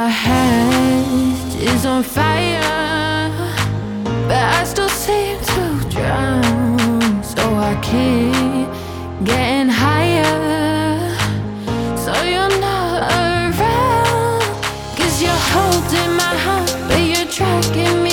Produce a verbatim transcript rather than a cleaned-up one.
My head is on fire, but I still seem to drown. So I keep getting higher, so you're not around. Cause you're holding my hand, but you're dragging me